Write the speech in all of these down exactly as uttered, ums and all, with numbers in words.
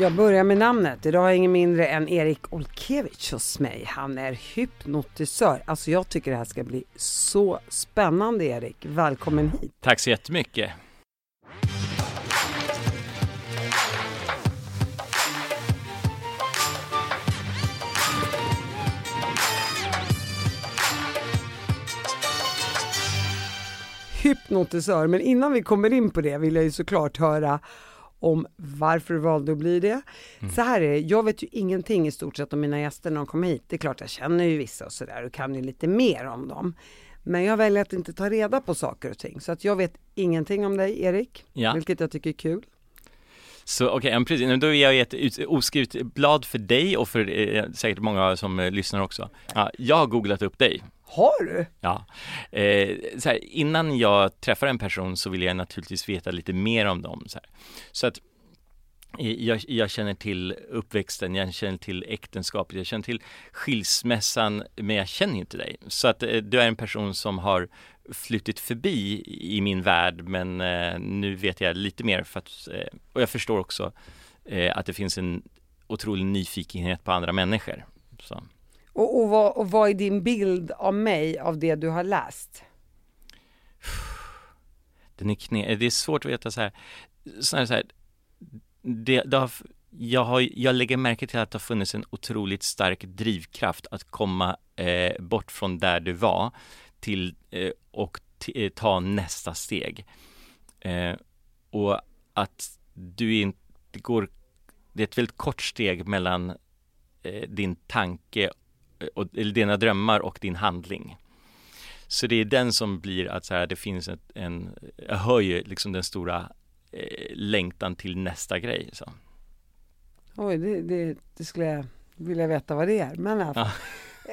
Jag börjar med namnet. Idag har jag ingen mindre än Erik Olkiewicz hos mig. Han är hypnotisör. Alltså jag tycker det här ska bli så spännande, Erik. Välkommen hit. Tack så jättemycket. Hypnotisör, men innan vi kommer in på det vill jag ju såklart höra om varför du valde att bli det. Mm. Så här är det, jag vet ju ingenting i stort sett om mina gäster när de kommer hit. Det är klart jag känner ju vissa och sådär och kan ju lite mer om dem. Men jag väljer att inte ta reda på saker och ting. Så att jag vet ingenting om dig, Erik. Ja. Vilket jag tycker är kul. Så okej, okay, precis. Då är jag ett oskrivet blad för dig och för eh, säkert många som eh, lyssnar också. Ja, jag har googlat upp dig. Har du? Ja. Eh, så här, innan jag träffar en person så vill jag naturligtvis veta lite mer om dem. Så, här. Så att eh, jag, jag känner till uppväxten, jag känner till äktenskapet, jag känner till skilsmässan, men jag känner inte dig. Så att eh, du är en person som har flyttit förbi i min värld, men eh, nu vet jag lite mer för att, eh, och jag förstår också eh, att det finns en otrolig nyfikenhet på andra människor. Så. Och, och, vad, och vad är din bild av mig, av det du har läst? Den är knä, det är svårt att veta så här. Så här, så här det, det har, jag, har, jag lägger märke till att det har funnits en otroligt stark drivkraft att komma eh, bort från där du var till eh, och t- ta nästa steg. Eh, och att du inte går, det är ett väldigt kort steg mellan eh, din tanke och, eller dina drömmar och din handling. Så det är den som blir att så här, det finns ett, en, jag hör ju liksom den stora eh, längtan till nästa grej. Så. Oj, det, det, det skulle jag vilja veta vad det är. Men alltså, ja.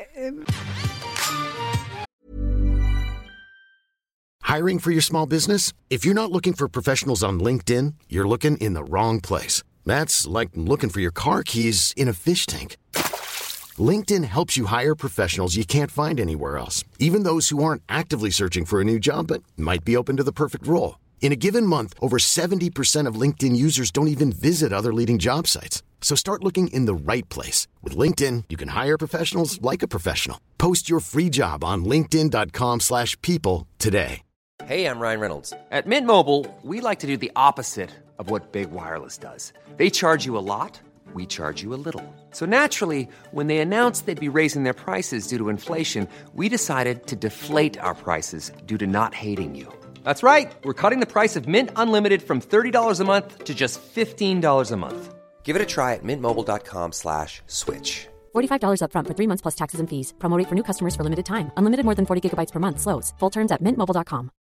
Hiring for your small business? If you're not looking for professionals on LinkedIn, you're looking in the wrong place. That's like looking for your car keys in a fish tank. LinkedIn helps you hire professionals you can't find anywhere else, even those who aren't actively searching for a new job but might be open to the perfect role. In a given month, over seventy percent of LinkedIn users don't even visit other leading job sites. So start looking in the right place. With LinkedIn, you can hire professionals like a professional. Post your free job on linkedin dot com slash people today. Hey, I'm Ryan Reynolds. At Mint Mobile, we like to do the opposite of what Big Wireless does. They charge you a lot. We charge you a little. So naturally, when they announced they'd be raising their prices due to inflation, we decided to deflate our prices due to not hating you. That's right. We're cutting the price of Mint Unlimited from thirty dollars a month to just fifteen dollars a month. Give it a try at mintmobile.com slash switch. forty-five dollars up front for three months plus taxes and fees. Promo rate for new customers for limited time. Unlimited more than forty gigabytes per month. Slows full terms at mint mobile dot com.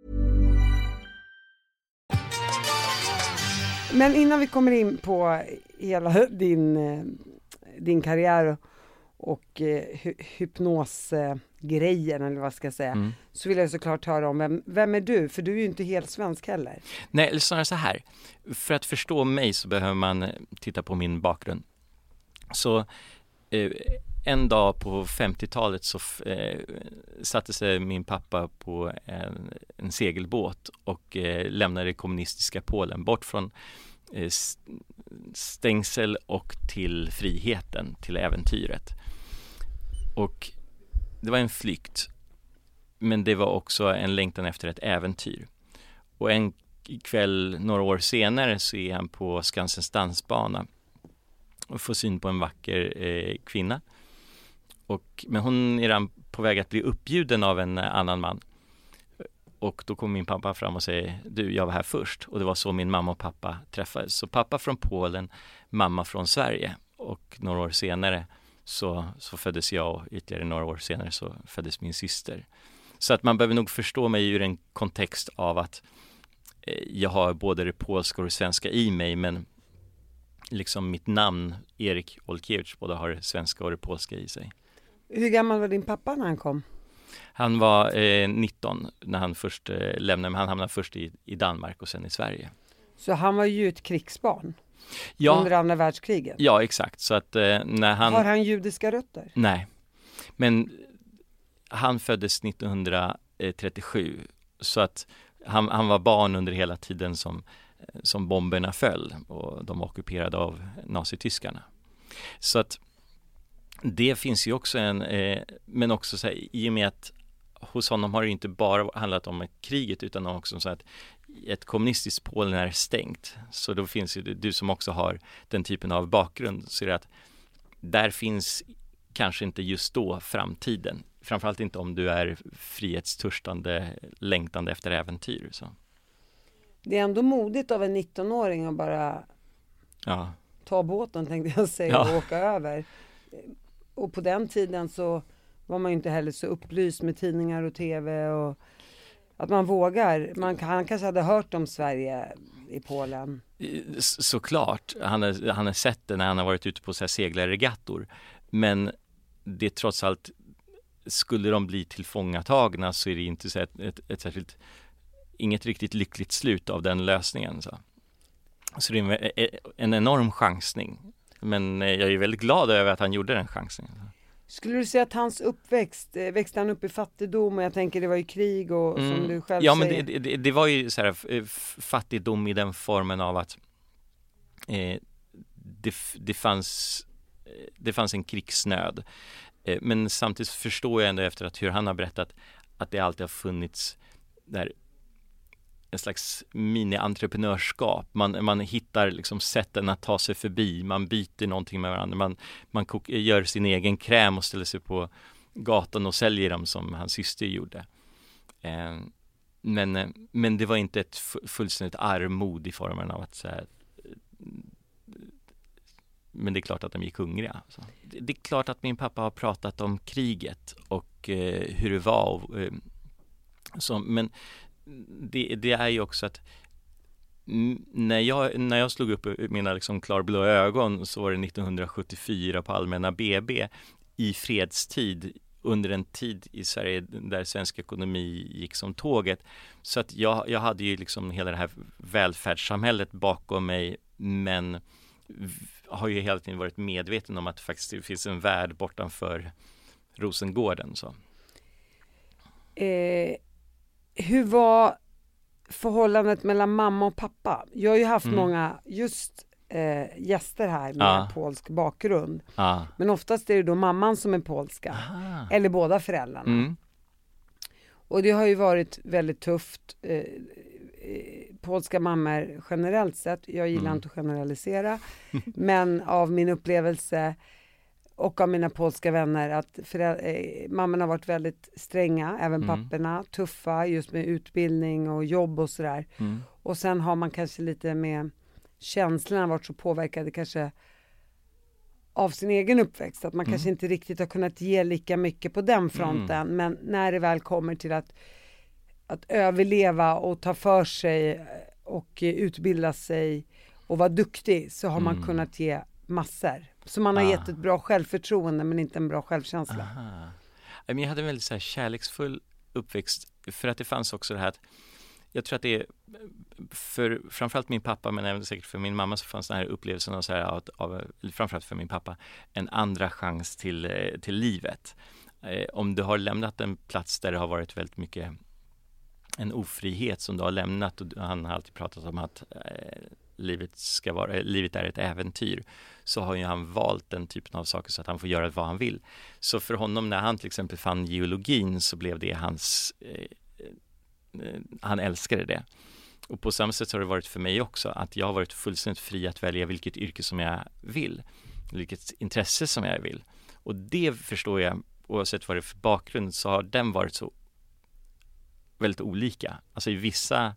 Men innan vi kommer in på hela din, din karriär och hy- hypnosgrejen, eller vad ska jag säga, mm. så vill jag såklart höra om vem, vem är du? För du är ju inte helt svensk heller. Nej, eller snarare så här. För att förstå mig så behöver man titta på min bakgrund. Så eh, en dag på femtiotalet så eh, satte sig min pappa på en, en segelbåt och eh, lämnade det kommunistiska Polen bort från eh, stängsel och till friheten, till äventyret. Och det var en flykt, men det var också en längtan efter ett äventyr. Och en kväll några år senare så är han på Skansens dansbana och får syn på en vacker eh, kvinna. Och, men hon är redan på väg att bli uppbjuden av en annan man. Och då kommer min pappa fram och säger, du, jag var här först. Och det var så min mamma och pappa träffades. Så pappa från Polen, mamma från Sverige. Och några år senare så, så föddes jag, och ytterligare några år senare så föddes min syster. Så att man behöver nog förstå mig ur en kontext av att eh, jag har både det polska och det svenska i mig, men liksom mitt namn, Erik Olkiewicz, både har det svenska och det polska i sig. Hur gammal var din pappa när han kom? Han var eh, nitton när han först eh, lämnade, men han hamnade först i, i Danmark och sen i Sverige. Så han var ju ett krigsbarn ja, under andra världskriget? Ja, exakt. Så att, eh, när han... Har han judiska rötter? Nej, men han föddes nittonhundratrettiosju, så att han, han var barn under hela tiden som som bomberna föll och de var ockuperade av nazityskarna. Så att det finns ju också en, eh, men också så här, i och med att hos honom har det inte bara handlat om kriget utan också om så att ett kommunistiskt Polen är stängt. Så då finns ju du som också har den typen av bakgrund, så är det att där finns kanske inte just då framtiden. Framförallt inte om du är frihetstörstande, längtande efter äventyr. Så. Det är ändå modigt av en nittonåring att bara ja. ta båten, tänkte jag säga, ja. och åka över. Och på den tiden så var man ju inte heller så upplyst med tidningar och tv och att man vågar. Man, han kanske hade hört om Sverige i Polen. Såklart. Han har, han har sett det när han har varit ute på så här seglarregattor. Men det är trots allt, skulle de bli tillfångatagna så är det inte så ett, ett, ett särskilt, inget riktigt lyckligt slut av den lösningen. Så, så det är en, en enorm chansning. Men jag är väldigt glad över att han gjorde den chansningen. Skulle du säga att hans uppväxt, växte han upp i fattigdom, och jag tänker det var ju krig och mm. som du själv ja, säger. Ja, men det, det, det var ju så här, fattigdom i den formen av att eh, det, det, fanns, det fanns en krigsnöd. Eh, men samtidigt förstår jag ändå efter att hur han har berättat att det alltid har funnits där en slags mini-entreprenörskap. Man, man hittar liksom sätten att ta sig förbi. Man byter någonting med varandra. Man, man kok- gör sin egen kräm och ställer sig på gatan och säljer dem som hans syster gjorde. Eh, men, men det var inte ett fullständigt armod i formen av att så här, men det är klart att de gick hungriga. Så. Det, det är klart att min pappa har pratat om kriget och eh, hur det var. Och, eh, så, men Det, det är ju också att när jag, när jag slog upp mina liksom klarblå ögon så var det nittonhundrasjuttiofyra på Allmänna B B i fredstid, under en tid i Sverige där svensk ekonomi gick som tåget. Så att jag, jag hade ju liksom hela det här välfärdssamhället bakom mig, men har ju hela tiden varit medveten om att faktiskt det finns en värld bortanför Rosengården. Så. Eh... Hur var förhållandet mellan mamma och pappa? Jag har ju haft mm. många just eh, gäster här med ah. polsk bakgrund. Ah. Men oftast är det då mamman som är polska. Aha. Eller båda föräldrarna. Mm. Och det har ju varit väldigt tufft. Eh, eh, polska mammor generellt sett. Jag gillar mm. inte att generalisera. Men av min upplevelse och av mina polska vänner att föräldrar, eh, mammorna har varit väldigt stränga, även mm. papporna, tuffa just med utbildning och jobb och sådär. Mm. Och sen har man kanske lite med känslorna varit så påverkade kanske av sin egen uppväxt, att man mm. kanske inte riktigt har kunnat ge lika mycket på den fronten, mm. men när det väl kommer till att, att överleva och ta för sig och utbilda sig och vara duktig, så har man mm. kunnat ge massor. Så man har ah. gett ett bra självförtroende men inte en bra självkänsla. Aha. Jag hade en väldigt så här kärleksfull uppväxt, för att det fanns också det här att jag tror att det är för framförallt min pappa, men även säkert för min mamma, så fanns den här upplevelsen av, så här, av, av framförallt för min pappa, en andra chans till, till livet. Eh, om du har lämnat en plats där det har varit väldigt mycket en ofrihet som du har lämnat, och han har alltid pratat om att eh, livet ska vara, livet är ett äventyr, så har ju han valt den typen av saker så att han får göra vad han vill. Så för honom, när han till exempel fann geologin, så blev det hans eh, eh, han älskade det. Och på samma sätt har det varit för mig också, att jag har varit fullständigt fri att välja vilket yrke som jag vill, vilket intresse som jag vill. Och det förstår jag, oavsett vad det är för bakgrund, så har den varit så väldigt olika. Alltså i vissa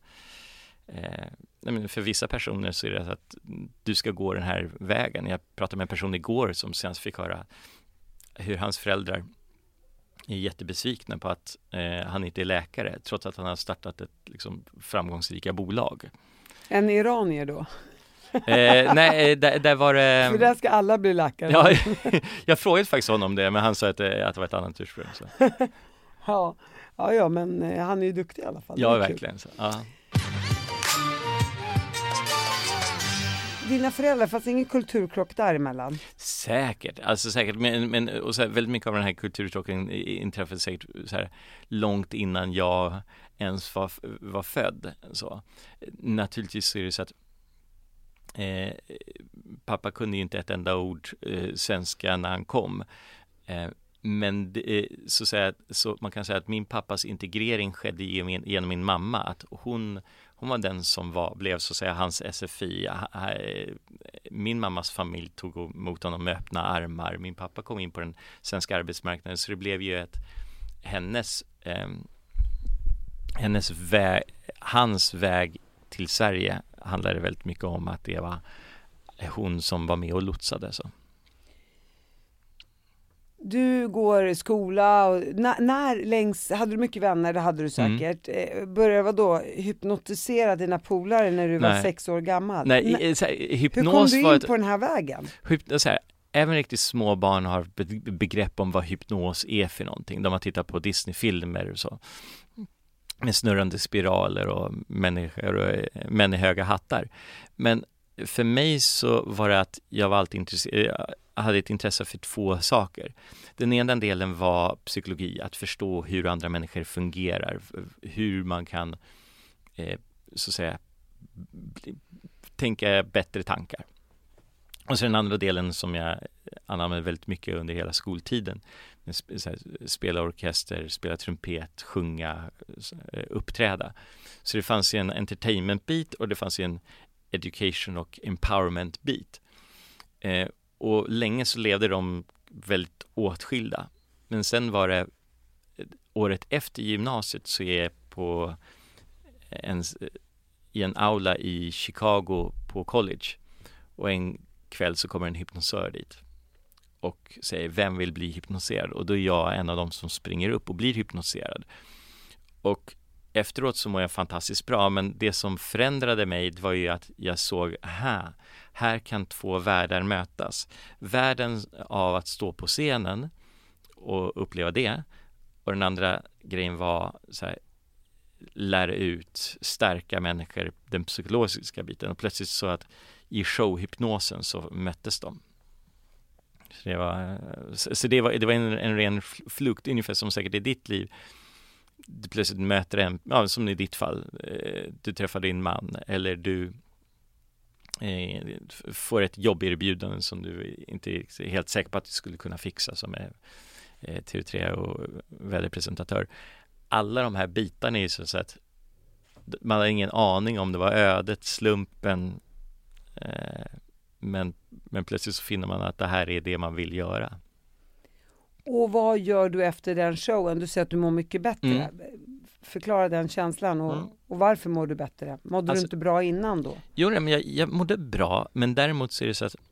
eh, för vissa personer så är det att du ska gå den här vägen. Jag pratade med en person igår som sen fick höra hur hans föräldrar är jättebesvikna på att eh, han inte är läkare, trots att han har startat ett liksom, framgångsrika bolag. En iranier då? Eh, nej, där, där var det... För där ska alla bli läkare. Ja, jag frågade faktiskt honom det, men han sa att, att det var ett annat ursprung. Så. ja, ja, ja, men eh, han är ju duktig i alla fall. Ja, verkligen. Så, ja. dina föräldrar, fanns ingen kulturkrock däremellan? Säkert, alltså säkert, men, men och så här, väldigt mycket av den här kulturkrocken inträffade säkert så här, långt innan jag ens var, var född. Så. Naturligtvis så är det så att eh, pappa kunde ju inte ett enda ord eh, svenska när han kom. Eh, men det, så, säga, så man kan säga att min pappas integrering skedde genom, genom min mamma, att hon Hon var den som var, blev så att säga hans S F I. Min mammas familj tog emot honom med öppna armar. Min pappa kom in på den svenska arbetsmarknaden, så det blev ju ett hennes eh, hennes väg, hans väg till Sverige handlade väldigt mycket om att det var hon som var med och lotsade så. Du går i skola och när, när längs, hade du mycket vänner, det hade du säkert. Mm. Började vad då hypnotisera dina polare när du var Nej. sex år gammal? Nej, Nej. Så här, hypnos. Hur kom du in var ett, på den här vägen? Hypnos, så här, även riktigt små barn har begrepp om vad hypnos är för någonting. De har tittat på Disney-filmer och så. Med snurrande spiraler och människor och män i höga hattar. Men för mig så var det att jag var alltid intresserad, jag hade ett intresse för två saker. Den ena delen var psykologi, att förstå hur andra människor fungerar, hur man kan eh, så att säga tänka bättre tankar. Och så den andra delen som jag använde väldigt mycket under hela skoltiden, så här, spela orkester, spela trumpet, sjunga, uppträda. Så det fanns ju en entertainment bit och det fanns ju en education och empowerment bit. Eh, och länge så levde de väldigt åtskilda. Men sen var det året efter gymnasiet så är jag på en, i en aula i Chicago på college. Och en kväll så kommer en hypnosör dit och säger, vem vill bli hypnoserad? Och då är jag en av dem som springer upp och blir hypnoserad. Och efteråt så mår jag fantastiskt bra, men det som förändrade mig var ju att jag såg, aha, här kan två världar mötas. Världen av att stå på scenen och uppleva det, och den andra grejen var så här, lära ut, stärka människor, den psykologiska biten, och plötsligt så att i showhypnosen så möttes de. Så det var, så det var, det var en, en ren flukt, ungefär som säkert i ditt liv. Du plötsligt möter en, ja, som i ditt fall, du träffar din man, eller du eh, får ett jobberbjudande som du inte är helt säker på att du skulle kunna fixa, som är eh, T V tre och väderpresentatör. Alla de här bitarna är ju så att man har ingen aning om det var ödet, slumpen, eh, men, men plötsligt så finner man att det här är det man vill göra. Och vad gör du efter den showen? Du säger att du mår mycket bättre. Mm. Förklara den känslan och, mm. och varför mår du bättre? Mådde alltså, du inte bra innan då? Jo, men jag, jag mådde bra, men däremot så är det så att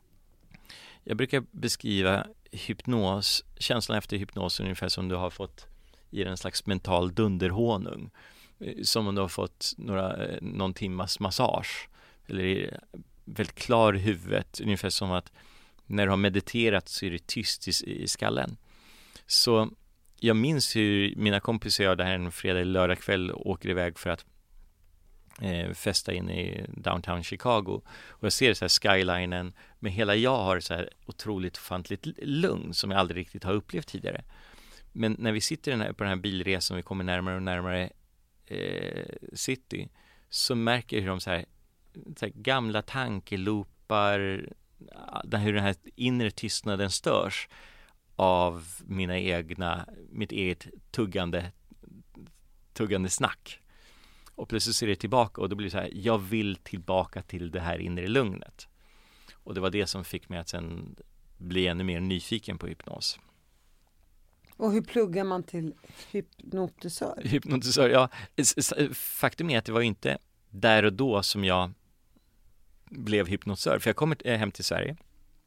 jag brukar beskriva hypnos, känslan efter hypnos ungefär som du har fått i en slags mental dunderhonung. Som om du har fått några, någon timmas massage. Eller väldigt klar i huvudet, ungefär som att när du har mediterat så är det tyst i, i skallen. Så jag minns hur mina kompisar gör det här en fredag eller lördag kväll och åker iväg för att eh, festa in i downtown Chicago. Och jag ser så här skylinen, men hela jag har så här otroligt ofantligt lugn som jag aldrig riktigt har upplevt tidigare. Men när vi sitter den här, på den här bilresan och vi kommer närmare och närmare eh, city, så märker jag hur de så här, så här gamla tankeloopar, hur den här inre tystnaden störs av mina egna, mitt eget tuggande tuggande snack. Och plötsligt ser det tillbaka och då blir det så här, jag vill tillbaka till det här inre lugnet. Och det var det som fick mig att sen bli ännu mer nyfiken på hypnos. Och hur pluggar man till hypnotisör? Hypnotisör, ja. Faktum är att det var inte där och då som jag blev hypnotisör. För jag kommer hem till Sverige,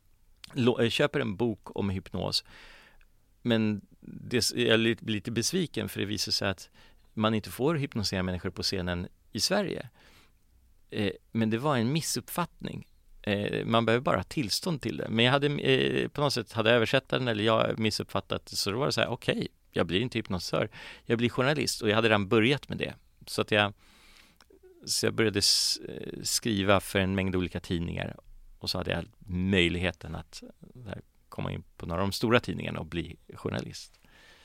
köper en bok om hypnos, men det, jag blir lite besviken för det visar sig att man inte får hypnosera människor på scenen i Sverige. Eh, men det var en missuppfattning. Eh, man behöver bara tillstånd till det. Men jag hade eh, på något sätt hade översättaren eller jag missuppfattat, så då var det så här, okej, okay, jag blir inte hypnotisör, jag blir journalist, och jag hade redan börjat med det. Så att jag så jag började s- skriva för en mängd olika tidningar. Och så hade jag möjligheten att där, komma in på några av de stora tidningarna och bli journalist.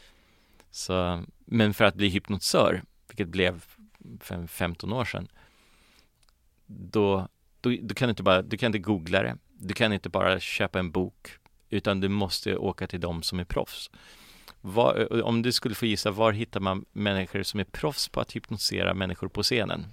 Så, men för att bli hypnotisör, vilket blev för femton år sedan, då, då, då kan du inte bara, du kan inte googla det. Du kan inte bara köpa en bok, utan du måste åka till dem som är proffs. Var, om du skulle få gissa, var hittar man människor som är proffs på att hypnotisera människor på scenen?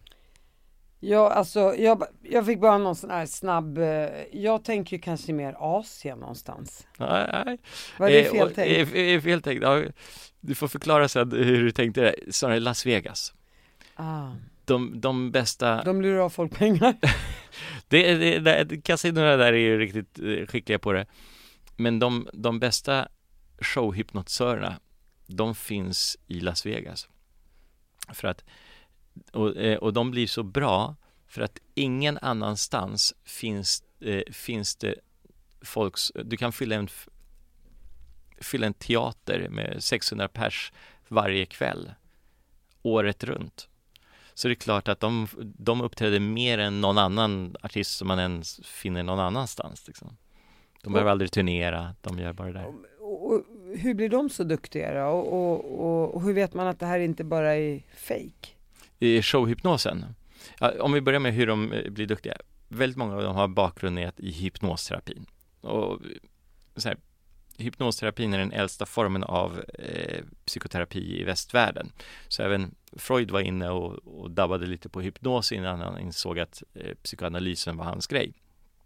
Ja, alltså jag, jag fick bara någon sån här snabb, eh, jag tänker ju kanske mer Asien någonstans. Nej, nej. Var det Eh, fel och- tänkt? eh, eh, fel tänkt. Ja, du får förklara sen hur du tänkte det. Snarare Las Vegas. Ah, De, de bästa... de lurar av folk pengar. Det, det, det, kasinorna där är ju riktigt eh, skickliga på det. Men de, de bästa showhypnotisörerna, de finns i Las Vegas. För att, och, eh, och de blir så bra för att ingen annanstans finns, eh, finns det folks... Du kan fylla en, f- fylla en teater med sexhundra pers varje kväll, året runt. Så det är klart att de, de uppträder mer än någon annan artist som man ens finner någon annanstans. Liksom. De behöver aldrig turnera, de gör bara det där. Och, och, hur blir de så duktiga då? Och, och, och, och hur vet man att det här inte bara är fake? I showhypnosen, ja, om vi börjar med hur de eh, blir duktiga. Väldigt många av dem har bakgrund i, att- i hypnosterapin. Och så här, hypnosterapin är den äldsta formen av eh, psykoterapi i västvärlden. Så även Freud var inne och, och dabbade lite på hypnos innan han insåg att eh, psykoanalysen var hans grej.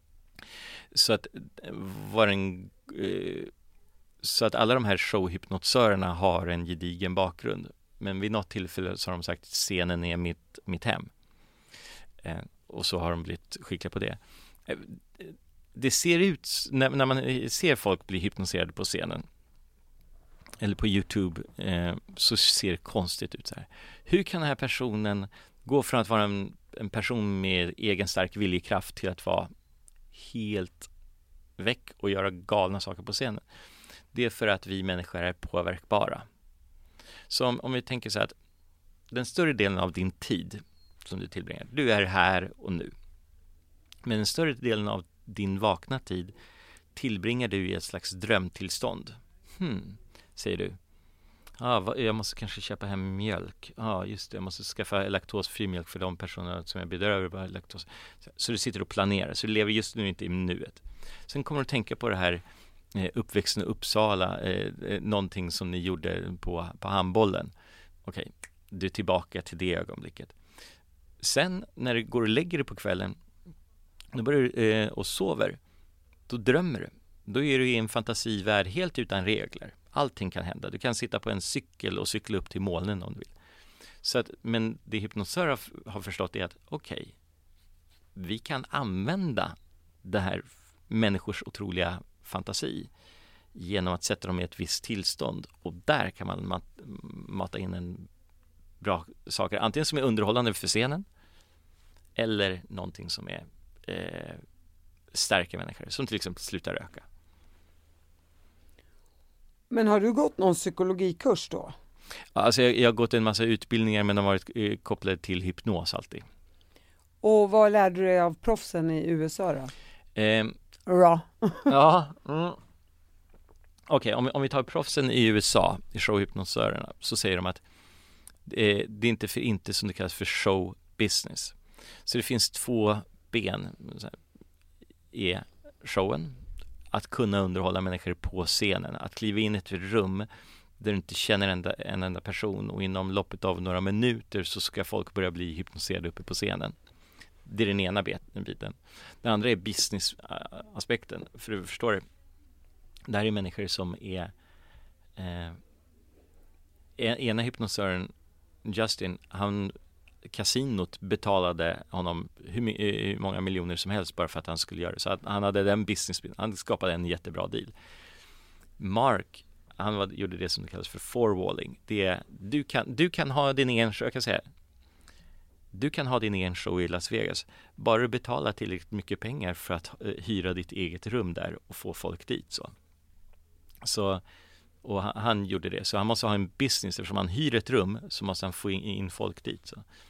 Så att, eh, var en, eh, så att alla de här showhypnotisörerna har en gedigen bakgrund. Men vid något tillfälle så har de sagt scenen är mitt, mitt hem. Eh, och så har de blivit skickliga på det. Eh, det ser ut, när, när man ser folk bli hypnotiserade på scenen eller på YouTube, eh, så ser det konstigt ut så här. Hur kan den här personen gå från att vara en, en person med egen stark viljekraft till att vara helt väck och göra galna saker på scenen? Det är för att vi människor är påverkbara. Så om, om vi tänker så här att den större delen av din tid som du tillbringar, du är här och nu. Men den större delen av din vakna tid tillbringar du i ett slags drömtillstånd. Hmm, säger du. Ah, va, jag måste kanske köpa hem mjölk. Ja, ah, just det. Jag måste skaffa laktosfri mjölk för de personerna som jag bedöver bara laktos. Så, så du sitter och planerar. Så du lever just nu inte i nuet. Sen kommer du att tänka på det här eh, uppväxten i Uppsala. Eh, eh, någonting som ni gjorde på, på handbollen. Okej, du är tillbaka till det ögonblicket. Sen när du går och lägger dig på kvällen, då börjar du eh, och sover, då drömmer du. Då är du i en fantasivärld helt utan regler. Allting kan hända. Du kan sitta på en cykel och cykla upp till molnen om du vill. Så att, men det hypnotisörer har, har förstått är att okej, okay, vi kan använda det här människors otroliga fantasi genom att sätta dem i ett visst tillstånd. Och där kan man mat, mata in en bra saker. Antingen som är underhållande för scenen eller någonting som är eh, stärker människor. Som till exempel sluta röka. Men har du gått någon psykologikurs då? Alltså jag, jag har gått en massa utbildningar, men de har varit eh, kopplade till hypnos alltid. Och vad lärde du dig av proffsen i U S A då? Eh, Bra. ja. Mm. Okej, okay, om, om vi tar proffsen i U S A, i showhypnosörerna, så säger de att eh, det är inte för inte som det kallas för show business. Så det finns två ben. Så här, är showen, att kunna underhålla människor på scenen, att kliva in i ett rum där du inte känner en enda, en enda person och inom loppet av några minuter så ska folk börja bli hypnotiserade uppe på scenen. Det är den ena biten. Den andra är business-aspekten. För du förstår det, det här är människor som är eh, ena hypnotisören Justin, han kasinot betalade honom hur, hur många miljoner som helst bara för att han skulle göra det. Så att han hade den business, han skapade en jättebra deal. Mark, han var, gjorde det som det kallas för forwalling. Det är, du kan, du kan ha din egen show, jag kan säga, du kan ha din egen show i Las Vegas. Bara du betalar tillräckligt mycket pengar för att uh, hyra ditt eget rum där och få folk dit. Så, så och han, han gjorde det. Så han måste ha en business, eftersom han hyr ett rum så måste han få in, in folk dit. Så.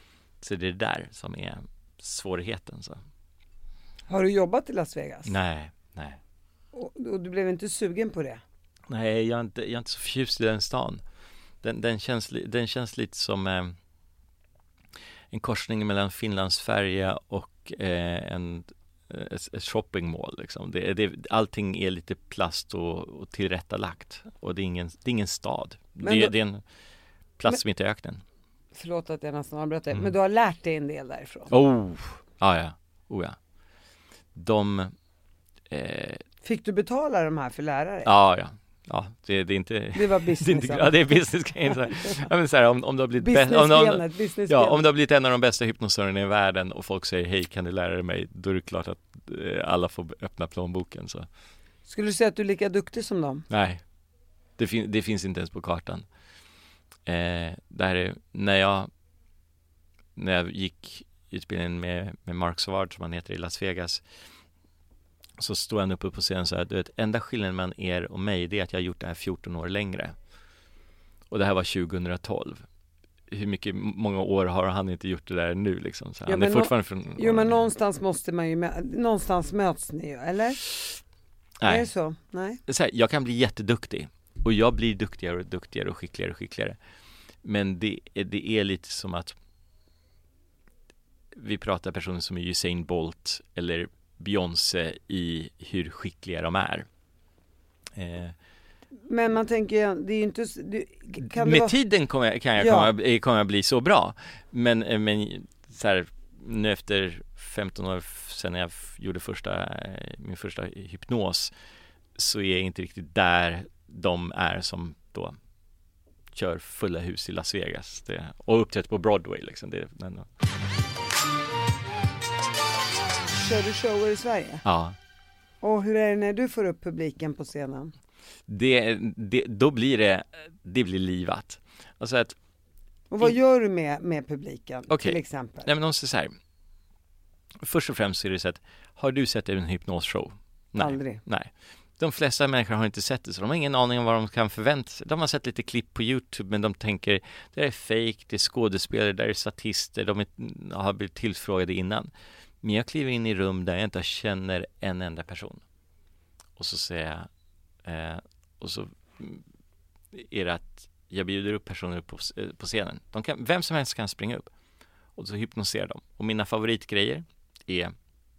Så det är det där som är svårigheten. Så. Har du jobbat i Las Vegas? Nej, nej. Och, och du blev inte sugen på det? Nej, jag är inte, jag är inte så förtjust i den stan. Den, den, känns, den känns lite som eh, en korsning mellan Finlandsfärja och eh, en, ett, ett shoppingmall. Liksom. Det, det, allting är lite plast och, och tillrättalagt. Och det är ingen, det är ingen stad. Det, då, det är en plats men, mitt i öknen. Förlåt att jag nästan avbröt dig, Mm. men du har lärt dig en del därifrån. Oh, ah, ja. Oh, ja. De... Eh, Fick du betala de här för lärare? ja, ja. Ja, det, det är inte... Det var business. det är inte, ja, det är business-grejen. Så här. Ja, men så här, om, om, du har blivit bäst, om, om, business ja, om du har blivit en av de bästa hypnosörerna i världen och folk säger hej, kan du lära dig mig? Då är det klart att eh, alla får öppna plånboken. Så. Skulle du säga att du är lika duktig som dem? Nej, det, fin- det finns inte ens på kartan. Eh, där är, när, jag, när jag gick utbildningen med, med Mark Savard, som han heter, i Las Vegas, så står han uppe på scenen och säger att du vet, enda skillnaden mellan er och mig, det är att jag har gjort det här fjorton år längre. Och det här var tjugohundratolv. Hur mycket, många år har han inte gjort det där nu liksom? Så ja, han är fortfarande no- från... Jo, men någonstans måste man ju, mä- någonstans möts ni ju, eller? Nej. Är det så? Nej. Så här, jag kan bli jätteduktig. Och jag blir duktigare och duktigare och skickligare och skickligare. Men det, det är lite som att vi pratar personer som är Usain Bolt eller Beyoncé i hur skickliga de är. Eh, Men man tänker, det är ju inte... Du, kan med det vara... tiden kommer jag, kan jag, Ja. komma, kommer jag bli så bra. Men, men så här, nu efter femton år sedan jag gjorde första, min första hypnos, så är jag inte riktigt där de är som då kör fulla hus i Las Vegas. Det, och uppträtt på Broadway liksom. Det, men, Kör du shower i Sverige? ja. Och hur är det när du får upp publiken på scenen? Det, det, då blir det, det blir livat. Alltså att, Och vad gör du med, med publiken, Okej. till exempel? nej men de säger så här. Först och främst är det så att, har du sett en hypnosshow? Nej. Aldrig. Nej. De flesta människor har inte sett det, så de har ingen aning om vad de kan förvänta sig. De har sett lite klipp på YouTube, men de tänker, det är fake, det är skådespelare, det är statister, de är, har blivit tillfrågade innan. Men jag kliver in i rum där jag inte känner en enda person. Och så säger jag, eh, och så är det att jag bjuder upp personer på, på scenen. De kan, vem som helst kan springa upp. Och så hypnoserar de. Och mina favoritgrejer är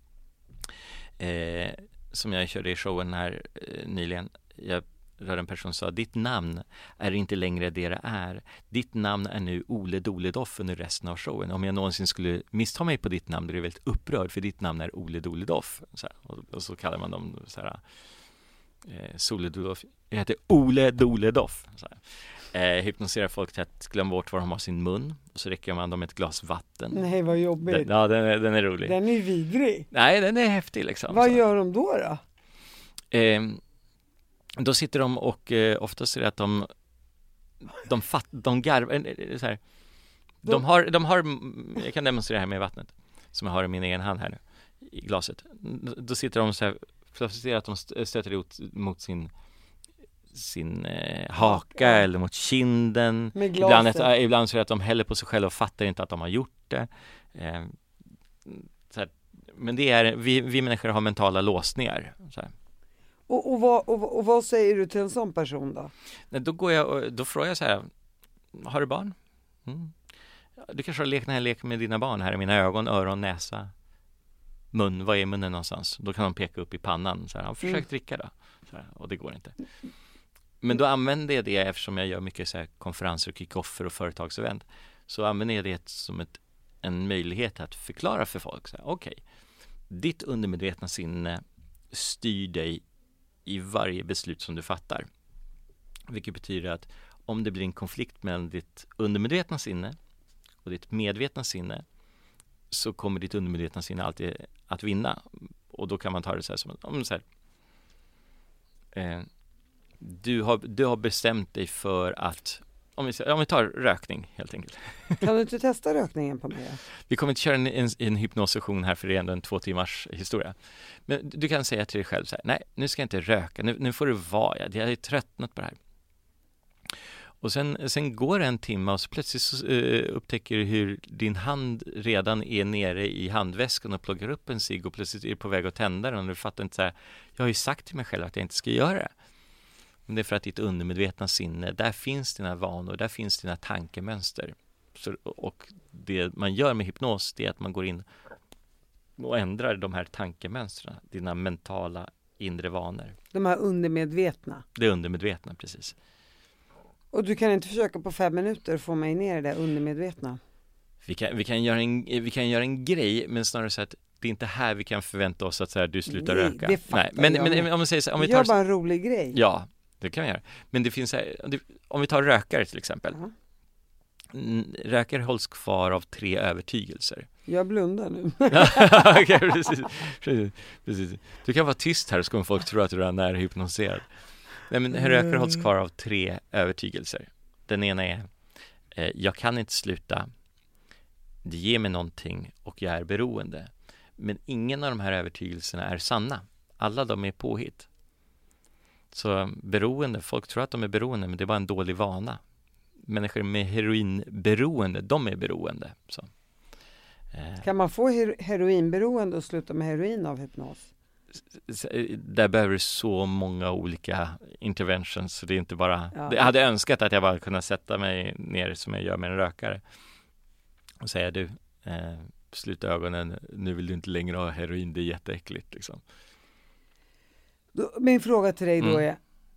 eh, som jag körde i showen här eh, nyligen. Jag hörde en person sa, ditt namn är inte längre det det är. Ditt namn är nu Ole Doledoff under resten av showen. Om jag någonsin skulle missta mig på ditt namn blir jag väldigt upprörd, för ditt namn är Ole Doledoff. Så här, och, och så kallar man dem så här, eh, Sole Doledoff. Jag heter Ole Doledoff. Så här. Eh, hypnoserar folk till att glömma bort var de har sin mun, och så räcker man dem ett glas vatten. Nej, vad jobbigt. Den, ja, den är, den är rolig. Den är vidrig. Nej, den är häftig liksom. Vad så. gör de då då? Eh, då sitter de och eh, oftast är det att de de fatt, de garvar så här. De har, de har, jag kan demonstrera här med vattnet som jag har i min egen hand här nu i glaset. Då sitter de så här, för att de stöter ut mot sin sin eh, haka ja. eller mot kinden. Med Ibland, glaset. ett, ibland så är det att de häller på sig själva och fattar inte att de har gjort det. Eh, så här. Men det är, vi, vi människor har mentala låsningar. Så här. Och, och, vad, och, och vad säger du till en sån person då? Nej, då går jag och då frågar jag så här, har du barn? Mm. Du kanske har lekt den här leken med dina barn här i mina ögon, öron, näsa, mun. Vad är munnen någonstans? Då kan de peka upp i pannan. Så här, försök Mm. dricka då. Så här, och det går inte. Men då använder jag det, eftersom jag gör mycket så här konferenser och kick-offer och företagsevent, så använder jag det som ett, en möjlighet att förklara för folk. Okej, okay, ditt undermedvetna sinne styr dig i varje beslut som du fattar. Vilket betyder att om det blir en konflikt mellan ditt undermedvetna sinne och ditt medvetna sinne, så kommer ditt undermedvetna sinne alltid att vinna. Och då kan man ta det så här som om så här, eh, du har, du har bestämt dig för att, om vi, om vi tar rökning helt enkelt. Kan du inte testa rökningen på mig? Vi kommer inte köra en, en, en hypnossession här, för det är ändå en två timmars historia. Men du kan säga till dig själv så här, nej, nu ska jag inte röka, nu, nu får du vara, jag, jag är tröttnat på det här. Och sen, sen går en timme och så plötsligt så, uh, upptäcker du hur din hand redan är nere i handväskan och plockar upp en cigg och plötsligt är du på väg att tända den och du fattar inte så här, jag har ju sagt till mig själv att jag inte ska göra det. Men det är för att ditt undermedvetna sinne, där finns dina vanor, där finns dina tankemönster. Så, och det man gör med hypnos, det är att man går in och ändrar de här tankemönstren, dina mentala inre vanor. De här undermedvetna. Det är undermedvetna, precis. Och du kan inte försöka på fem minuter få mig ner i det undermedvetna? Vi kan, vi kan, göra, en, vi kan göra en grej, men snarare så att det är inte här vi kan förvänta oss att så här, du slutar Nej, röka. Det fattar Nej, men, jag. men om vi säger så, om vi Gör tar, bara en rolig grej. Ja, det kan vi göra. Men det finns här, om vi tar rökare till exempel. Uh-huh. Rökare hålls kvar av tre övertygelser. Jag blundar nu. Okay, precis, precis, precis. Du kan vara tyst här så kommer folk tro att du är närhypnoserad. Nej, men rökare hålls kvar av tre övertygelser. Den ena är eh, jag kan inte sluta. Det ger mig någonting och jag är beroende. Men ingen av de här övertygelserna är sanna. Alla de är påhitt. Så beroende, folk tror att de är beroende, men det är bara en dålig vana. Människor med heroinberoende, de är beroende. Så. Eh. Kan man få her- heroinberoende och sluta med heroin av hypnos? Där behöver du så många olika interventions, så det är inte bara, ja. Jag hade önskat att jag bara kunde sätta mig ner som jag gör med en rökare och säga du, eh, sluta ögonen, nu vill du inte längre ha heroin, det är jätteäckligt liksom. Då, min fråga till dig då mm. är,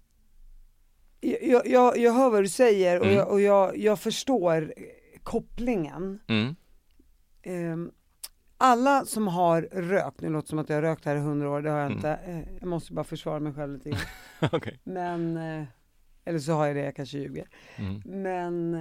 jag, jag, jag hör vad du säger och, mm. jag, och jag, jag förstår kopplingen. Mm. Um, alla som har rökt, nu låter det som att jag har rökt här i hundra år, det har jag Mm. inte. Jag måste bara försvara mig själv lite grann. Okay. Men, eller så har jag det, jag kanske ljuger. Mm. Men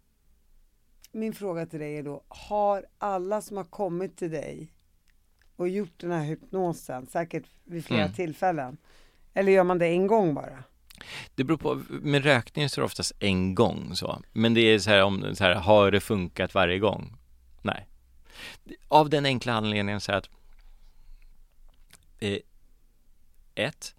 min fråga till dig är då, har alla som har kommit till dig och gjort den här hypnosen, säkert vid flera Mm. tillfällen, eller gör man det en gång bara? Det beror på, med rökning så är det oftast en gång så. Men det är så här, om så här, har det funkat varje gång? Nej. Av den enkla anledningen så att eh, ett,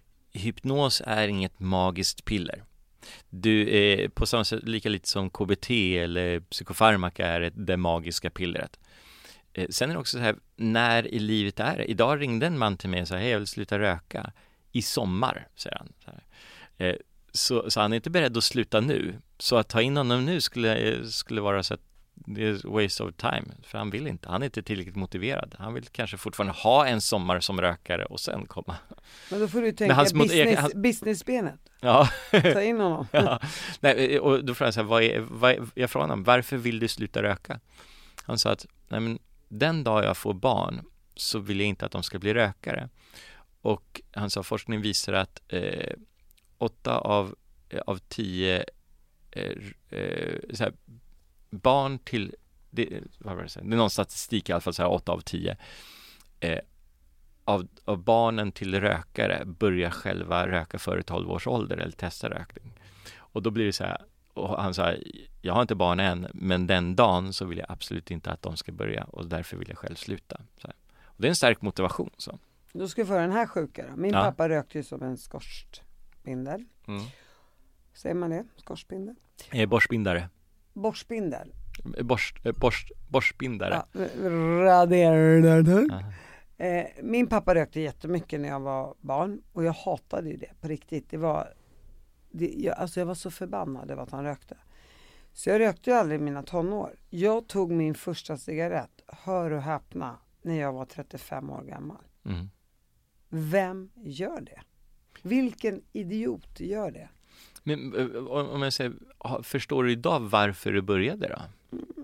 hypnos är inget magiskt piller. Du är på samma sätt lika lite som K B T eller psykofarmaka är ett, det magiska pillret. Eh, sen är det också så här, när i livet är det? Idag ringde en man till mig och sa, hej, jag vill sluta röka. I sommar, säger han. Så, här. Eh, så, så han är inte beredd att sluta nu. Så att ta in honom nu skulle, skulle vara så att det är waste of time. För han vill inte. Han är inte tillräckligt motiverad. Han vill kanske fortfarande ha en sommar som rökare och sen komma. Men då får du tänka hans, business, hans, businessbenet. Ja. Ta in honom. Ja. Nej, och då frågade jag så här, vad är, vad är, jag frågade honom, varför vill du sluta röka? Han sa att nej, men den dag jag får barn så vill jag inte att de ska bli rökare. Och han sa, forskning visar att eh, åtta av, av tio eh, eh, så här, barn till, det, vad var det, det är någon statistik i alla fall, så här, åtta av tio eh, av, av barnen till rökare börjar själva röka före tolv års ålder eller testa rökning. Och då blir det så här, och han sa, jag har inte barn än, men den dagen så vill jag absolut inte att de ska börja och därför vill jag själv sluta. Så här. Och det är en stark motivation. Så. Då ska jag få den här sjuka då. Min ja. pappa rökte ju som en skorstspindel. Mm. Säger man det? Skorstspindel? Eh, borstbindare. Borstspindel. Borst, eh, borst, borstbindare. Ja, raderade. Eh, min pappa rökte jättemycket när jag var barn och jag hatade ju det på riktigt. Det var, det, jag, alltså jag var så förbannad över att han rökte. Så jag rökte ju aldrig i mina tonår. Jag tog min första cigarett, hör och häpna, när jag var trettiofem år gammal. Mm. Vem gör det? Vilken idiot gör det? Men om jag säger, förstår du idag varför du började då? Mm,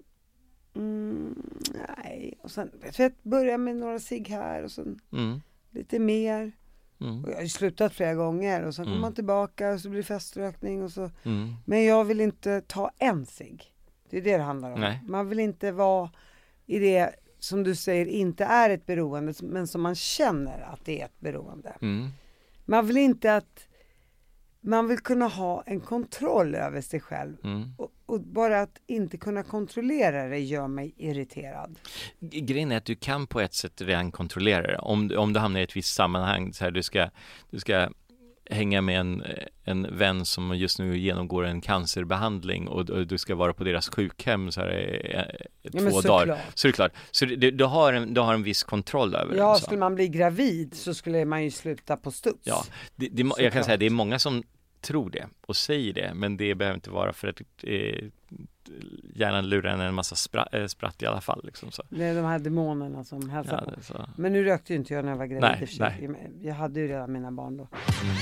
mm, nej, och sen vet, börja med några cigg här och sen mm. lite mer. Mm. Och jag har ju slutat flera gånger och sen mm. kommer man tillbaka och så blir det feströkning och så. Mm. Men jag vill inte ta en cigg. Det är det det handlar om. Nej. Man vill inte vara i det som du säger inte är ett beroende, men som man känner att det är ett beroende. Mm. Man vill inte att man vill kunna ha en kontroll över sig själv. Mm. Och, och bara att inte kunna kontrollera det gör mig irriterad. Grejen är att du kan på ett sätt redan kontrollera det. Om, om du hamnar i ett visst sammanhang, så här, du ska, du ska hänga med en, en vän som just nu genomgår en cancerbehandling och, och du ska vara på deras sjukhem så här eh, två ja, så dagar. klart. Så är det klart. Så du, du, har en, du har en viss kontroll över ja, det. Skulle man bli gravid så skulle man ju sluta på studs. Ja, det, det, jag kan klart. säga det är många som tror det och säger det, men det behöver inte vara för att eh, hjärnan lurar en massa spra, äh, spratt i alla fall. Liksom, så. Det är de här demonerna som hälsar ja, på. Så. Men nu rökte ju inte jag när jag var gravid. Nej, nej. Jag hade ju redan mina barn då. Mm.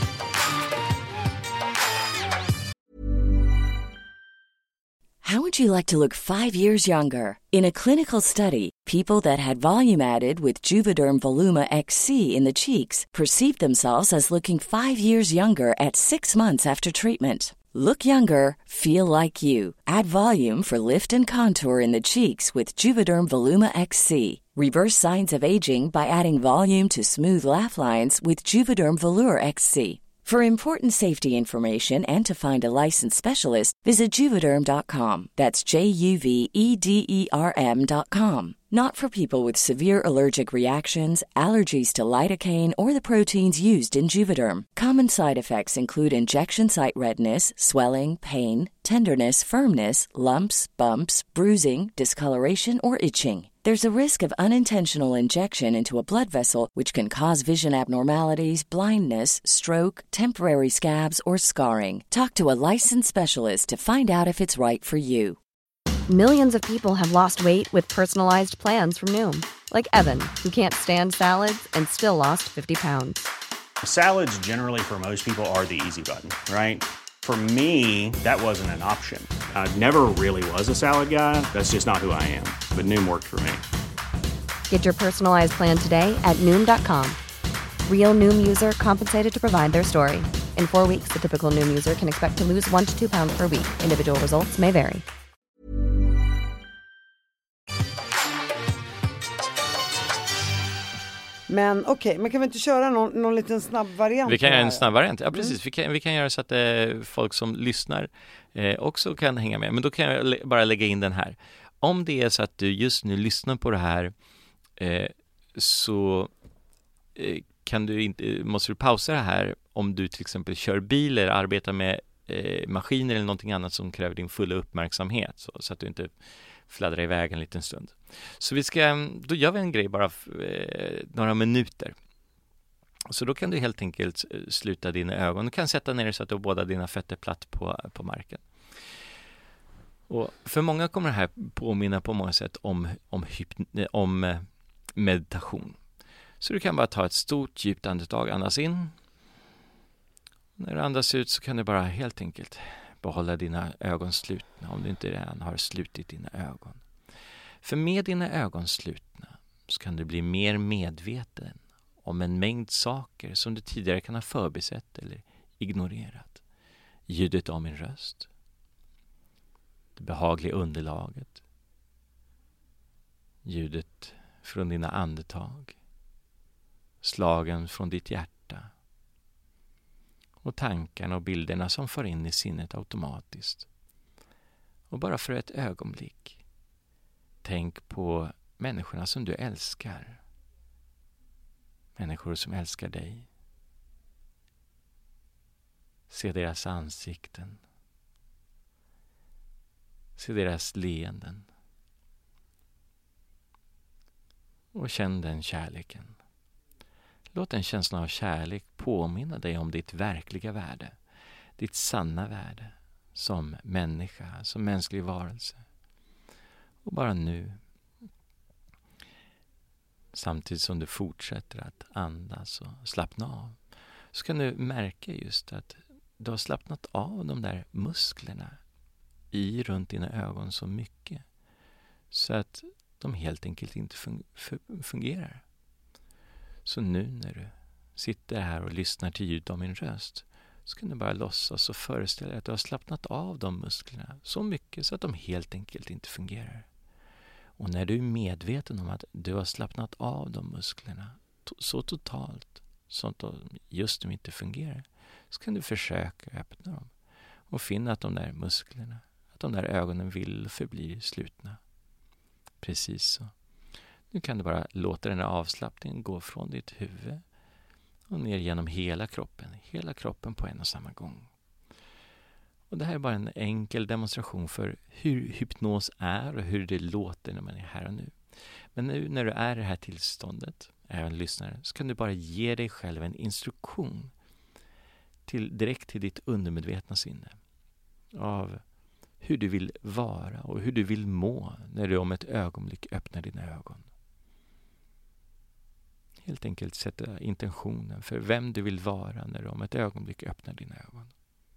How would you like to look five years younger? In a clinical study, people that had volume added with Juvederm Voluma X C in the cheeks perceived themselves as looking five years younger at six months after treatment. Look younger, feel like you. Add volume for lift and contour in the cheeks with Juvederm Voluma X C. Reverse signs of aging by adding volume to smooth laugh lines with Juvederm Volure X C. For important safety information and to find a licensed specialist, visit Juvederm dot com. That's J U V E D E R M dot com. Not for people with severe allergic reactions, allergies to lidocaine, or the proteins used in Juvederm. Common side effects include injection site redness, swelling, pain, tenderness, firmness, lumps, bumps, bruising, discoloration, or itching. There's a risk of unintentional injection into a blood vessel, which can cause vision abnormalities, blindness, stroke, temporary scabs, or scarring. Talk to a licensed specialist to find out if it's right for you. Millions of people have lost weight with personalized plans from Noom. Like Evan, who can't stand salads and still lost fifty pounds. Salads generally for most people are the easy button, right? For me, that wasn't an option. I never really was a salad guy. That's just not who I am. But Noom worked for me. Get your personalized plan today at Noom dot com. Real Noom user compensated to provide their story. In four weeks, the typical Noom user can expect to lose one to two pounds per week. Individual results may vary. Men okej, okay, men kan vi inte köra någon, någon liten snabb variant? Vi kan göra en snabb variant, ja precis. Mm. Vi, kan, vi kan göra så att eh, folk som lyssnar eh, också kan hänga med. Men då kan jag lä- bara lägga in den här. Om det är så att du just nu lyssnar på det här eh, så eh, kan du inte, måste du pausa det här om du till exempel kör bil eller arbetar med eh, maskiner eller någonting annat som kräver din fulla uppmärksamhet. Så, så att du inte fladdrar iväg en liten stund. Så vi ska, då gör vi en grej bara eh, några minuter. Så då kan du helt enkelt sluta dina ögon. Du kan sätta ner dig så att du har båda dina fötter platt på, på marken. Och för många kommer det här påminna på många sätt om, om, hypn- om meditation. Så du kan bara ta ett stort djupt andetag, andas in. När du andas ut så kan du bara helt enkelt behålla dina ögon slutna om du inte redan har slutit dina ögon. För med dina ögon slutna så kan du bli mer medveten om en mängd saker som du tidigare kan ha förbisett eller ignorerat. Ljudet av min röst, det behagliga underlaget, ljudet från dina andetag, slagen från ditt hjärta och tankarna och bilderna som far in i sinnet automatiskt. Och bara för ett ögonblick, tänk på människorna som du älskar. Människor som älskar dig. Se deras ansikten. Se deras leenden. Och känn den kärleken. Låt den känslan av kärlek påminna dig om ditt verkliga värde. Ditt sanna värde som människa, som mänsklig varelse. Och bara nu, samtidigt som du fortsätter att andas och slappna av, så kan du märka just att du har slappnat av de där musklerna i runt dina ögon så mycket så att de helt enkelt inte fungerar. Så nu när du sitter här och lyssnar till ljud av min röst så kan du bara låtsas och föreställa dig att du har slappnat av de musklerna så mycket så att de helt enkelt inte fungerar. Och när du är medveten om att du har slappnat av de musklerna to- så totalt så att de just nu inte fungerar, så kan du försöka öppna dem och finna att de där musklerna, att de där ögonen vill förbli slutna. Precis så. Nu kan du bara låta den här avslappningen gå från ditt huvud och ner genom hela kroppen. Hela kroppen på en och samma gång. Och det här är bara en enkel demonstration för hur hypnos är och hur det låter när man är här och nu. Men nu när du är i det här tillståndet, även lyssnare, så kan du bara ge dig själv en instruktion till, direkt till ditt undermedvetna sinne av hur du vill vara och hur du vill må när du om ett ögonblick öppnar dina ögon. Helt enkelt sätta intentionen för vem du vill vara när du om ett ögonblick öppnar dina ögon.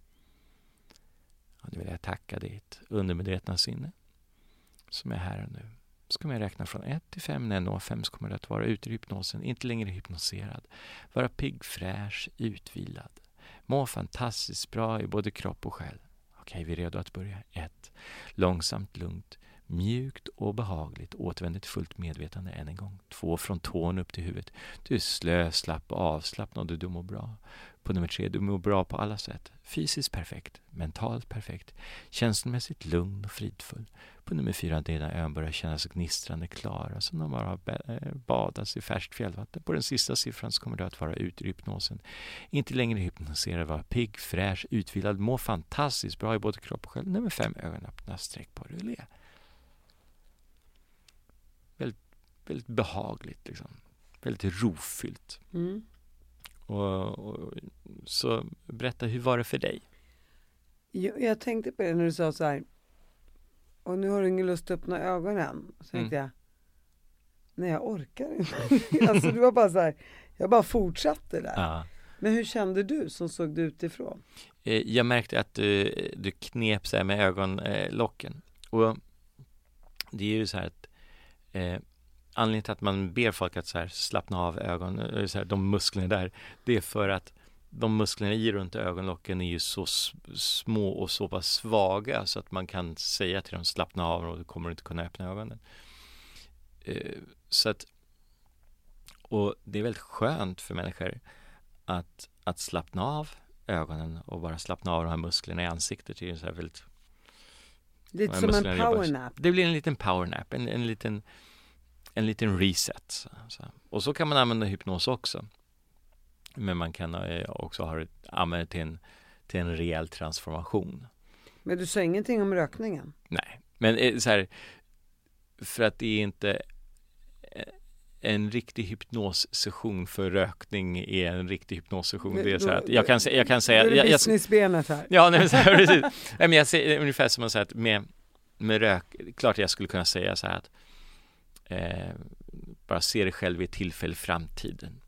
Och nu vill jag tacka ditt undermedvetna sinne som är här och nu. Ska man räkna från ett till fem. När jag når fem så kommer det att vara ute i hypnosen, inte längre hypnoserad. Vara pigg, fräsch, utvilad. Må fantastiskt bra i både kropp och själ. Okej, vi är redo att börja. ett. Långsamt, lugnt, mjukt och behagligt. Återvänd till fullt medvetande än en gång. två. Från tån upp till huvudet. Du är slö, slapp och avslappnad och du mår bra. På nummer tre, du mår bra på alla sätt. Fysiskt perfekt, mentalt perfekt, känslomässigt lugn och fridfull. På nummer fyra, dina ögon börjar kännas gnistrande klara som de bara badas i färskt fjällvatten. På den sista siffran så kommer du att vara ute i hypnosen. Inte längre hypnoserad, vara pigg, fräsch, utvilad, må fantastiskt bra i både kropp och själ. Nummer fem, ögonen öppna, sträck på dig och le. Väldigt, väldigt behagligt liksom. Väldigt rofyllt. Mm. Och, och, så berätta, hur var det för dig? Jag, jag tänkte på det när du sa så här, och nu har du ingen lust att öppna ögonen. Så tänkte mm. jag, nej jag orkar inte. Alltså det var bara så här, jag bara fortsatte där. Ja. Men hur kände du som såg du utifrån? Jag märkte att du, du knep så här med ögonlocken. Och det är ju så här att eh, anledningen till att man ber folk att så här slappna av ögonen, så här, de musklerna där, det är för att de musklerna i runt ögonlocken är ju så små och så pass svaga så att man kan säga till dem slappna av och du kommer inte kunna öppna ögonen. Eh, så att, och det är väldigt skönt för människor att, att slappna av ögonen och bara slappna av de här musklerna i ansiktet. Det är så här väldigt... Lite som en powernap. Det blir en liten powernap, en, en liten en liten reset. Så, så. Och så kan man använda hypnos också. Men man kan också ha det, använda det till en, till en rejäl transformation. Men du sa ingenting om rökningen? Nej, men så här, för att det är inte en riktig hypnossession för rökning är en riktig hypnossession. Det är så här att jag kan, jag kan säga... Det är businessbenet här. Ja, nej, så här, precis. Nej, men jag säger ungefär som att säga att med, med rök, klart jag skulle kunna säga så här att eh, bara se dig själv i ett tillfälle i framtiden.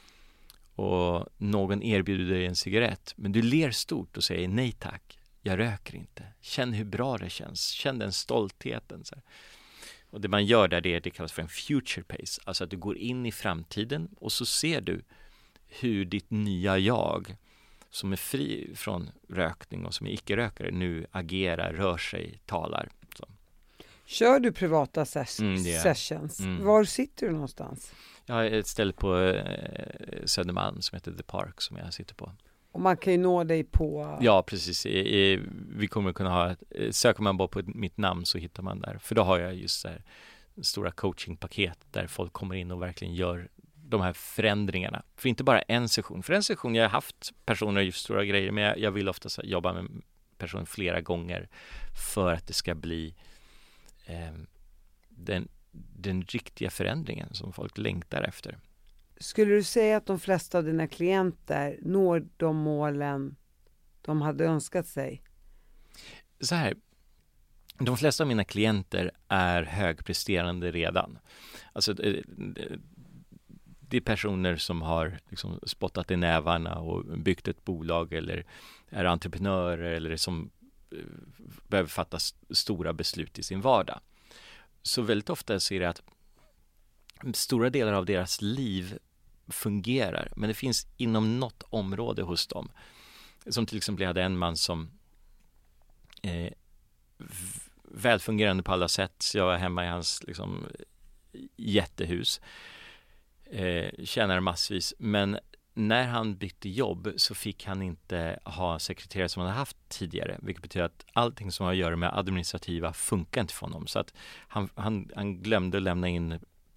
Och någon erbjuder dig en cigarett, men du ler stort och säger nej tack, jag röker inte. Känn hur bra det känns. Känn den stoltheten. Så här. Och det man gör där, det, det kallas för en future pace. Alltså att du går in i framtiden och så ser du hur ditt nya jag som är fri från rökning och som är icke-rökare nu agerar, rör sig, talar. Så. Kör du privata ses- mm, yeah. sessions? Mm. Var sitter du någonstans? Jag har ett ställe på eh, Södermalm som heter The Park som jag sitter på. Och man kan ju nå dig på... Ja, precis. I, i, vi kommer kunna ha... Ett, söker man bara på ett, mitt namn så hittar man där. För då har jag just så här stora coachingpaket där folk kommer in och verkligen gör de här förändringarna. För inte bara en session. För en session, jag har haft personer just stora grejer, men jag, jag vill ofta så jobba med personer flera gånger för att det ska bli eh, den, den riktiga förändringen som folk längtar efter. Skulle du säga att de flesta av dina klienter når de målen de hade önskat sig? Så här, de flesta av mina klienter är högpresterande redan. Alltså det är personer som har liksom spottat i nävarna och byggt ett bolag eller är entreprenörer eller som behöver fatta stora beslut i sin vardag. Så väldigt ofta ser det att stora delar av deras liv fungerar, men det finns inom något område hos dem. Som till exempel jag hade en man som eh, välfungerande på alla sätt. Jag var hemma i hans liksom, jättehus. Eh, tjänar massvis. Men när han bytte jobb så fick han inte ha sekreterare som han hade haft tidigare. Vilket betyder att allting som har att göra med administrativa funkar inte för honom. Så att han, han, han glömde lämna in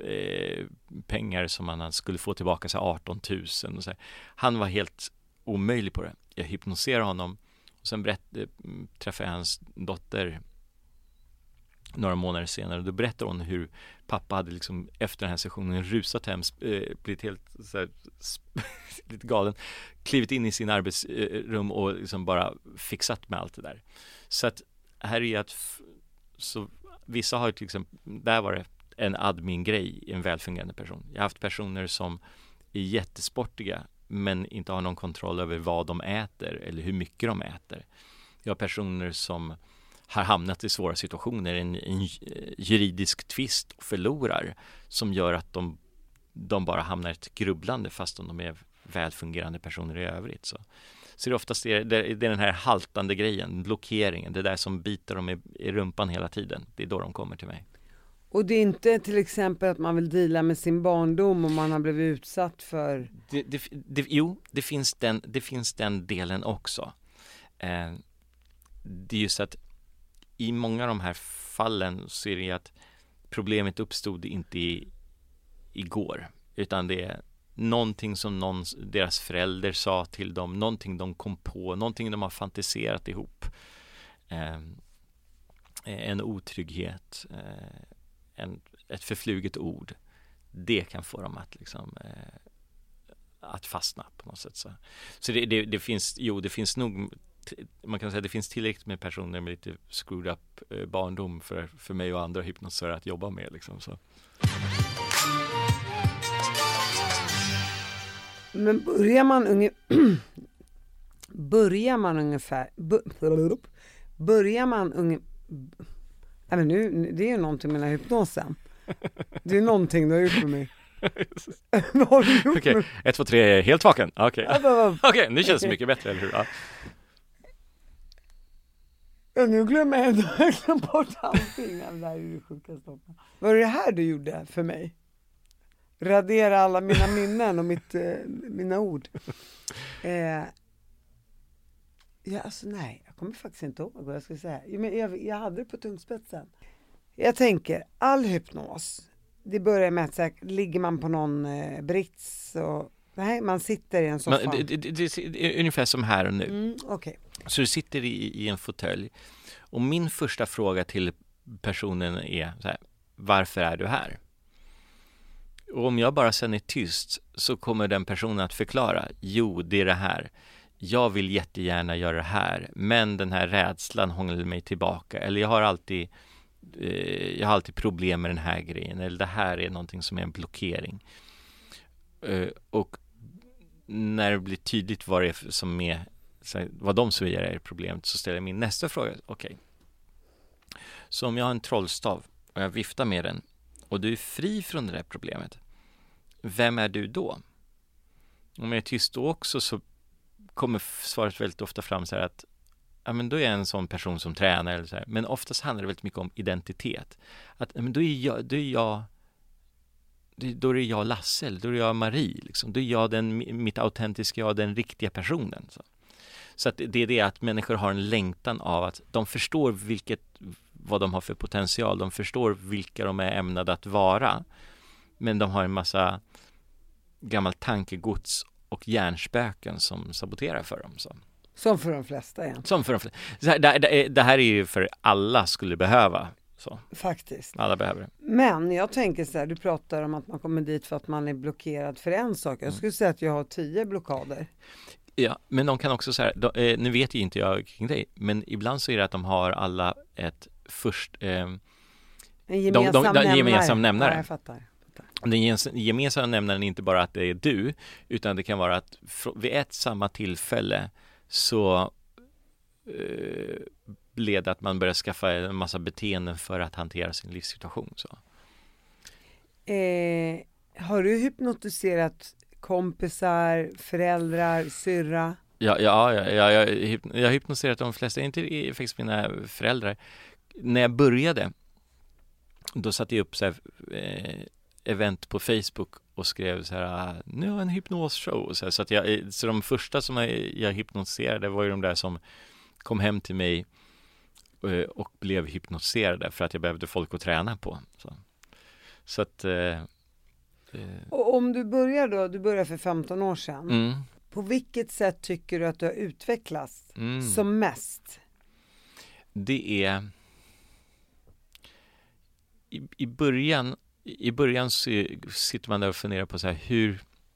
eh, pengar som han skulle få tillbaka, så arton tusen. Och så här. Han var helt omöjlig på det. Jag hypnoserade honom och sen berätt, eh, träffade jag hans dotter några månader senare, och då berättade hon hur pappa hade liksom efter den här sessionen rusat hem, eh, blivit helt så här, sp- lite galen, klivit in i sin arbetsrum och liksom bara fixat med allt det där. Så att här är att f- så vissa har till exempel, där var det en admin-grej, en välfungerande person. Jag har haft personer som är jättesportiga men inte har någon kontroll över vad de äter eller hur mycket de äter. Jag har personer som har hamnat i svåra situationer, en, en juridisk tvist och förlorar, som gör att de, de bara hamnar i ett grubblande fast om de är välfungerande personer i övrigt. Så, så det är oftast det, det är den här haltande grejen, blockeringen, det där som biter dem i, i rumpan hela tiden. Det är då de kommer till mig. Och det är inte till exempel att man vill dela med sin barndom om man har blivit utsatt för... Det, det, det, jo, det finns, den, det finns den delen också. Eh, det är just att i många av de här fallen så är det att problemet uppstod inte i, igår, utan det är någonting som någon, deras förälder sa till dem, någonting de kom på, någonting de har fantiserat ihop. Eh, en otrygghet, eh, en, ett förfluget ord. Det kan få dem att liksom eh, att fastna på något sätt. Så, så det, det, det finns, jo, det finns nog, man kan säga att det finns tillräckligt med personer med lite screwed up eh, barndom för, för mig och andra hypnotisörer att jobba med. Liksom, så. Men börjar man, unge, börjar man ungefär... Bu, börjar man ungefär... Nej, men nu, det är ju någonting med den här hypnosen. Det är någonting du har gjort med mig. Vad har du gjort Okej, med... ett, två, tre, helt vaken. Okej, Okay. okay, nu känns det mycket bättre, eller hur? Ja. Ja, nu glömmer jag ändå glöm bort allting. Det här är det sjukaste. Vad är det här du gjorde för mig? Radera alla mina minnen och mitt, eh, mina ord. Eh, ja, alltså nej, jag kommer faktiskt inte ihåg vad jag ska säga. Jag, jag, jag hade det på tungspetsen. Jag tänker, all hypnos, det börjar med att så här, ligger man på någon eh, brits och nej, man sitter i en soffa. Men, det, det, det, det är ungefär som här och nu. Mm, okay. Så du sitter i, i en fåtölj. Och min första fråga till personen är så här, varför är du här? Och om jag bara sen är tyst så kommer den personen att förklara, jo, det är det här. Jag vill jättegärna göra det här, men den här rädslan håller mig tillbaka. Eller jag har alltid eh, jag har alltid problem med den här grejen. Eller det här är någonting som är en blockering. Eh, och när det blir tydligt vad det är som är, vad de säger är problemet, så ställer jag min nästa fråga. Okej. Så om jag har en trollstav och jag viftar med den och du är fri från det där problemet, vem är du då? Om jag är tyst då också så kommer svaret väldigt ofta fram så här att ja, men då är jag en sån person som tränar eller så här. Men oftast handlar det väldigt mycket om identitet. Att ja, men då är jag, då är jag då är det jag Lasse, eller då är jag Marie liksom. Då är jag den, mitt autentiska jag, den riktiga personen. Så, så att det är det att människor har en längtan av att de förstår vilket, vad de har för potential. De förstår vilka de är ämnade att vara. Men de har en massa gammalt tankegods och hjärnspöken som saboterar för dem. Så. Som för de flesta igen. Som för de flesta. Det, det, det här är ju för alla skulle behöva. Så. Faktiskt. Alla behöver det. Men jag tänker så här, du pratar om att man kommer dit för att man är blockerad för en sak. Jag skulle mm. säga att jag har tio blockader. Ja, men de kan också så här, de, eh, nu vet ju inte jag kring dig, men ibland så är det att de har alla ett först... Eh, en gemensam de, de, de, nämnare. Gemensam nämnare. Ja, jag fattar. Den gemensamma nämnaren är inte bara att det är du, utan det kan vara att vid ett samma tillfälle så eh, blev det att man börjar skaffa en massa beteenden för att hantera sin livssituation. Så. Eh, har du hypnotiserat kompisar, föräldrar, syrra? Ja, ja, ja, ja jag, jag har hypnotiserat de flesta, inte faktiskt mina föräldrar. När jag började, då satte jag upp så här, eh, event på Facebook och skrev så här, nu har jag en hypnosshow. Så, så, att jag, så de första som jag, jag hypnotiserade var ju de där som kom hem till mig och blev hypnotiserade för att jag behövde folk att träna på. Så, Så att... Eh, Och om du börjar då, du börjar för femton år sedan. Mm. På vilket sätt tycker du att du har utvecklats Mm. som mest? Det är... I, i början i början så sitter man där och funderar på så här, hur,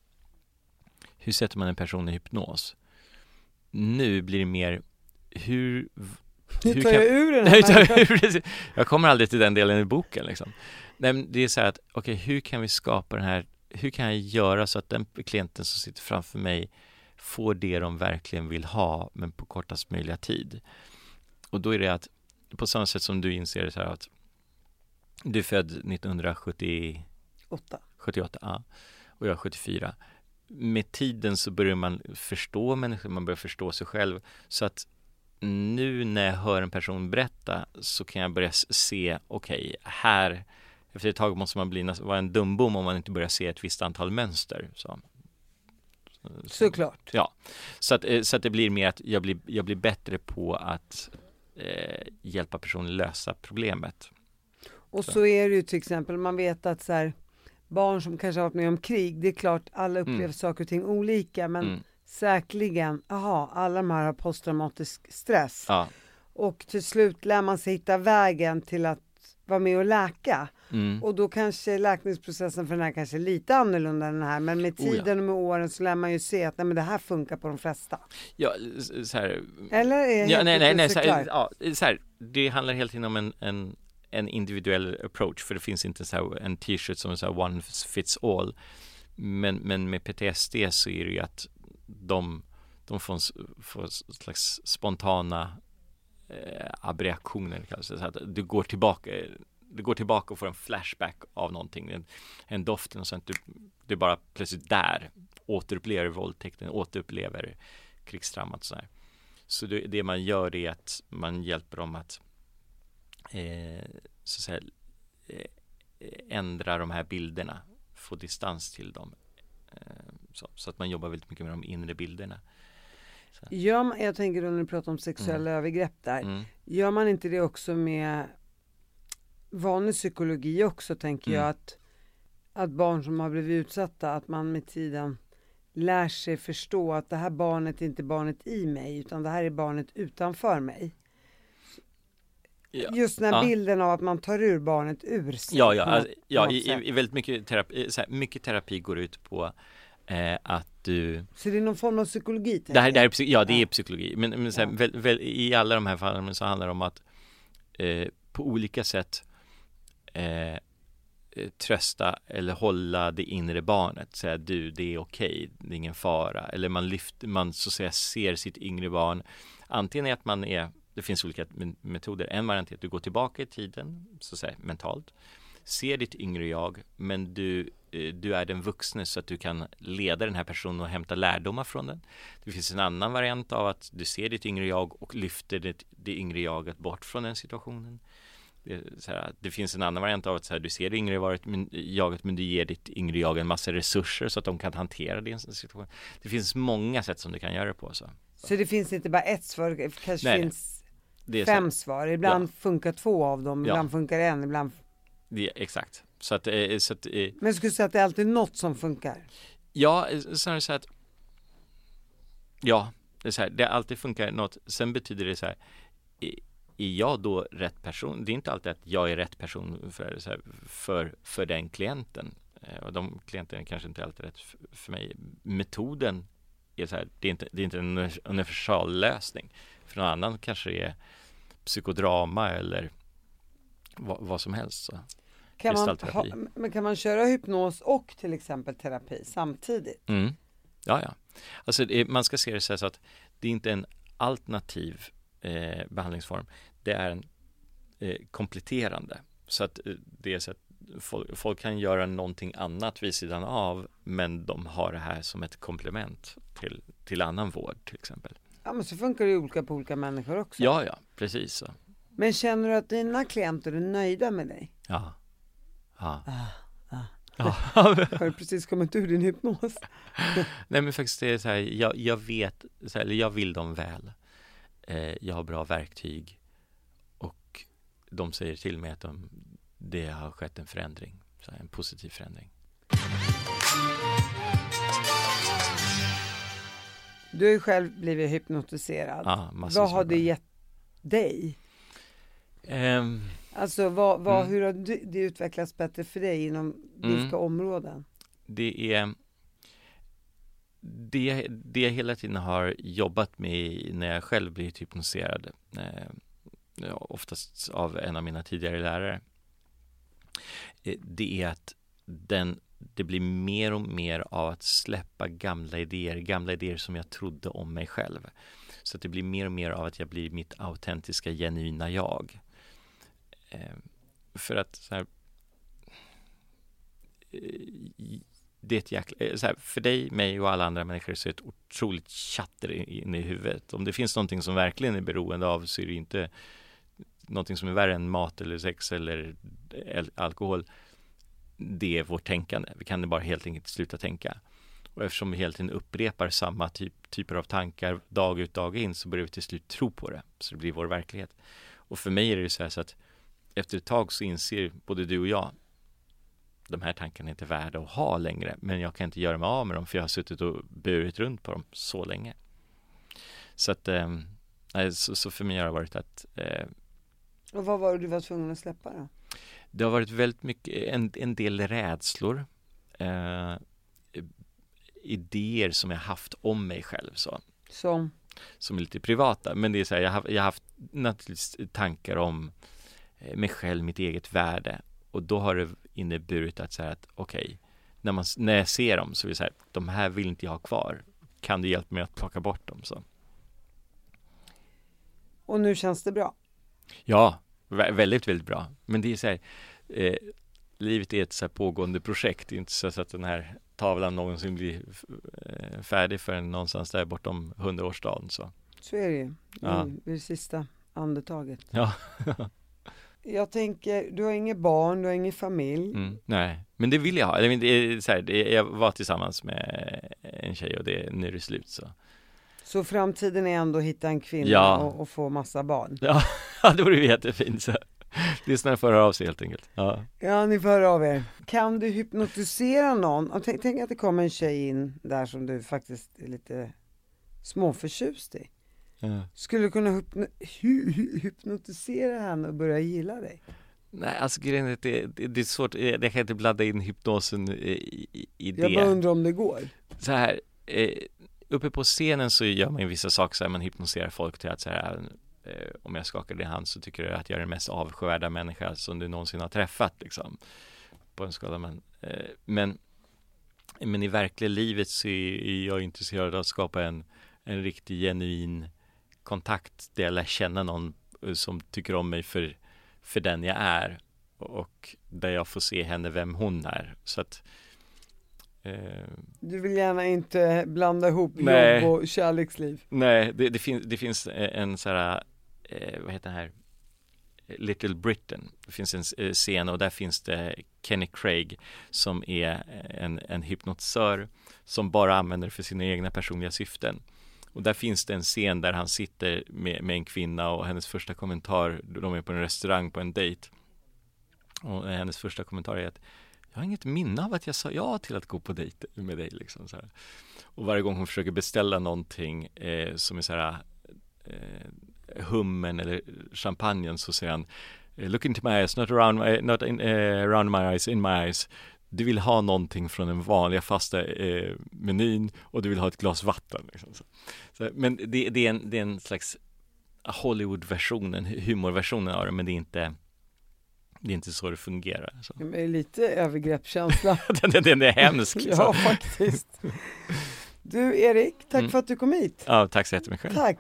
hur sätter man en person i hypnos? Nu blir det mer hur... Hur tar jag ur den här? Jag kommer aldrig till den delen i boken. Liksom. Nej, det är så här att, okej, okay, hur kan vi skapa den här... Hur kan jag göra så att den klienten som sitter framför mig får det de verkligen vill ha, men på kortast möjliga tid? Och då är det att, på samma sätt som du inser det så här att du är född nittonhundrasjuttioåtta, sjuttioåtta, ja, och jag är sjuttiofyra. Med tiden så börjar man förstå människor, man börjar förstå sig själv. Så att nu när jag hör en person berätta så kan jag börja se, okej, okay, här efter ett tag måste man bli vara en dumbom om man inte börjar se ett visst antal mönster. Så. Så, Såklart. Ja, så att, så att det blir mer att jag blir, jag blir bättre på att eh, hjälpa personen lösa problemet. Och så. så är det ju till exempel, man vet att så här, barn som kanske har varit med om krig, det är klart alla upplever mm. saker och ting olika, men mm. säkerligen, aha, alla de här har posttraumatisk stress. Ja. Och till slut lär man sig hitta vägen till att vara med och läka. Mm. Och då kanske läkningsprocessen för den här kanske är lite annorlunda än den här, men med tiden oh ja. och med åren så lär man ju se att nej, men det här funkar på de flesta. Ja, så här, eller är det ja, nej, nej, nej, så här, ja, så här, det handlar helt enkelt om en, en, en individuell approach, för det finns inte så här, en t-shirt som är så här one fits all. Men, men med P T S D så är det ju att de, de får, får slags spontana eh, abreaktioner kanske, så att du går tillbaka du går tillbaka och får en flashback av någonting, en, en doft och sånt, du, du är bara plötsligt där, återupplever våldtäkten, återupplever krigstraumat och så här. Så det, det man gör är att man hjälper dem att eh, så att säga eh, ändra de här bilderna, få distans till dem, eh, så, så att man jobbar väldigt mycket med de inre bilderna. Så. Gör man, jag tänker då när du pratar om sexuella mm. övergrepp där, mm. gör man inte det också med vanlig psykologi också, tänker mm. jag, att, att barn som har blivit utsatta, att man med tiden lär sig förstå att det här barnet är inte barnet i mig, utan det här är barnet utanför mig. Ja. Just den här ja. bilden av att man tar ur barnet ur sig. Ja, ja, alltså, ja i, i, i väldigt mycket terapi, så här, mycket terapi går ut på eh, att du... Så det är någon form av psykologi? Det här, det här är, ja, det är psykologi. Men, men så här, ja. väl, väl, i alla de här fallen så handlar det om att eh, på olika sätt eh, trösta eller hålla det inre barnet. Säga du, det är okej, det är ingen fara. Eller man lyfter, man så att säga ser sitt yngre barn. Antingen är att man är, det finns olika metoder. En variant är att du går tillbaka i tiden, så att säga mentalt. Ser ditt yngre jag, men du, du är den vuxne så att du kan leda den här personen och hämta lärdomar från den. Det finns en annan variant av att du ser ditt yngre jag och lyfter det, det yngre jaget bort från den situationen. Det, så här, det finns en annan variant av att så här, du ser det yngre jaget, men du ger ditt yngre jag en massa resurser så att de kan hantera din situation. Det finns många sätt som du kan göra det på. Så, så det finns inte bara ett svar, det kanske Nej, finns fem så. svar. Ibland ja. funkar två av dem, ibland ja. funkar en, ibland... Det, exakt. Så att, så att, men skulle du säga att det är alltid något som funkar? Ja, så är det så att ja, det är så här, det alltid funkar något. Sen betyder det så här, är jag då rätt person? Det är inte alltid att jag är rätt person för, så här, för, för den klienten. Och de klienterna kanske inte alltid är rätt för, för mig. Metoden är så här, det är inte, det är inte en universal lösning. För någon annan kanske det är psykodrama eller vad, vad som helst. Så. Kan man, ha, men kan man köra hypnos och till exempel terapi samtidigt? Mm. Ja, ja. Alltså det, man ska se det så, här så att det är inte en alternativ eh, behandlingsform. Det är en eh, kompletterande. Så att eh, det är så att folk, folk kan göra någonting annat vid sidan av, men de har det här som ett komplement till, till annan vård till exempel. Ja, men så funkar det ju olika på olika människor också. Ja, ja, precis så. Men känner du att dina klienter är nöjda med dig? Ja. Ja. Ah, ah. Ja. Har du precis kommit ur din hypnos? Nej, men faktiskt det är så här, jag, jag vet, så här, eller jag vill dem väl. Eh, jag har bra verktyg och de säger till mig att de, det har skett en förändring. så här, en positiv förändring. Du har ju själv blivit hypnotiserad. Ja, vad har det gett dig? Um, alltså vad, vad, mm. hur har det, det utvecklats bättre för dig inom mm. vilka områden? Det är det, det jag hela tiden har jobbat med när jag själv blivit hypnotiserad, eh, oftast av en av mina tidigare lärare. Eh, det är att den, det blir mer och mer av att släppa gamla idéer, gamla idéer som jag trodde om mig själv. Så att det blir mer och mer av att jag blir mitt autentiska, genuina jag. Eh, för att så här, eh, det är ett jäkla, så här, för dig, mig och alla andra människor så är det ett otroligt chatter inne i huvudet. Om det finns någonting som verkligen är beroende av så är det inte någonting som är värre än mat eller sex eller alkohol. Det är vårt tänkande. Vi kan bara helt enkelt sluta tänka. Och eftersom vi hela tiden upprepar samma typ, typer av tankar dag ut dag in så börjar vi till slut tro på det. Så det blir vår verklighet. Och för mig är det så här så att efter ett tag så inser både du och jag de här tankarna är inte värda att ha längre, men jag kan inte göra mig av med dem för jag har suttit och burit runt på dem så länge. Så att eh, så, så för mig har det varit att eh, och vad var det du var tvungen att släppa då? Det har varit väldigt mycket, en, en del rädslor, eh, idéer som jag haft om mig själv så. Som? Som är lite privata, men det är så här, jag har, jag har haft naturligtvis tankar om eh, mig själv, mitt eget värde. Och då har det inneburit att säga att okej, okay, när, man, när jag ser dem så vill jag säga att de här vill inte jag ha kvar. Kan du hjälpa mig att plocka bort dem? Så. Och nu känns det bra? Ja, vä- väldigt, väldigt bra. Men det är så här, eh, livet är ett så här pågående projekt. Det är inte så att den här tavlan någonsin blir eh, färdig förrän någonstans där bortom hundraårsdagen. Så. så är det ju. Ja. I, i det sista andetaget. Ja. Jag tänker, du har inget barn, du har ingen familj. Mm, nej, men det vill jag ha. Det är så här, det är, jag var tillsammans med en tjej och det, nu är det slut. Så, så framtiden är ändå att hitta en kvinna ja. och, och få massa barn? Ja, det vore jättefint. Så. Lyssna för att höra av sig helt enkelt. Ja. ja, ni får höra av er. Kan du hypnotisera någon? Tänk, tänk att det kommer en tjej in där som du faktiskt är lite småförtjust i. Ja. Skulle du kunna hypno- hy- hy- hypnotisera henne och börja gilla dig? Nej, alltså grejen är att det, det, det är svårt. Jag kan inte blanda in hypnosen i, i, i det. Jag bara undrar om det går. Så här, eh, uppe på scenen så gör man ju vissa saker så här, man hypnotiserar folk till att så här, eh, om jag skakar din hand så tycker du att jag är den mest avskyvärda människa som du någonsin har träffat liksom. På en skala, men, eh, men men i verkliga livet så är jag intresserad av att skapa en, en riktig genuin kontakt där jag lär känna någon som tycker om mig för, för den jag är och där jag får se henne vem hon är. Så att eh, du vill gärna inte blanda ihop nej, jobb och kärleksliv. Nej, det, det, finns, det finns en så här, eh, vad heter den här? Little Britain. Det finns en scen och där finns det Kenny Craig som är en, en hypnotisör som bara använder för sina egna personliga syften. Och där finns det en scen där han sitter med, med en kvinna och hennes första kommentar, de är på en restaurang på en dejt. Och hennes första kommentar är att jag har inget minne av att jag sa ja till att gå på dejt med dig. Liksom, så här. Och varje gång hon försöker beställa någonting eh, som är så här eh, hummen eller champagnen så säger han look into my eyes, not around my, not in, uh, around my eyes, in my eyes. Du vill ha någonting från den vanliga fasta eh, menyn och du vill ha ett glas vatten. Liksom. Så, så, men det, det, är en, det är en slags Hollywood-versionen, humorversionen av det, men det är inte, det är inte så det fungerar. Så. Det är lite övergreppskänsla. den, den är hemsk. Liksom. Ja, faktiskt. Du, Erik, tack mm. för att du kom hit. Ja, tack så jättemycket. Tack.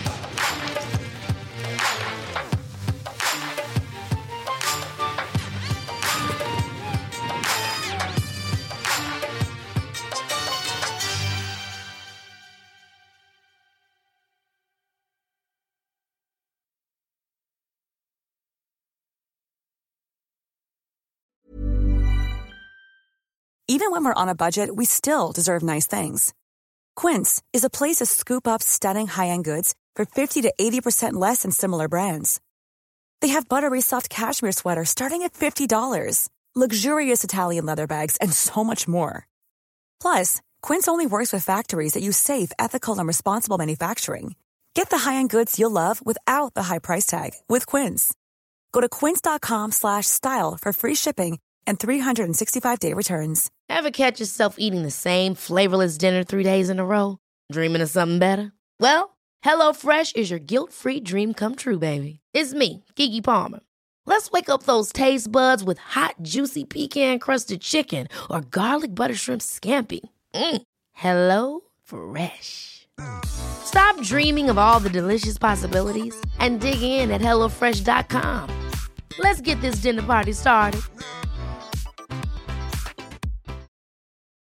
Even when we're on a budget, we still deserve nice things. Quince is a place to scoop up stunning high-end goods for fifty to eighty percent less than similar brands. They have buttery soft cashmere sweaters starting at fifty dollars, luxurious Italian leather bags, and so much more. Plus, Quince only works with factories that use safe, ethical, and responsible manufacturing. Get the high-end goods you'll love without the high price tag with Quince. Go to quince.com slash style for free shipping and three sixty-five day returns. Ever catch yourself eating the same flavorless dinner three days in a row? Dreaming of something better? Well, HelloFresh is your guilt-free dream come true, baby. It's me, Keke Palmer. Let's wake up those taste buds with hot, juicy pecan-crusted chicken or garlic butter shrimp scampi. Mm. Hello Fresh. Stop dreaming of all the delicious possibilities and dig in at hello fresh dot com. Let's get this dinner party started.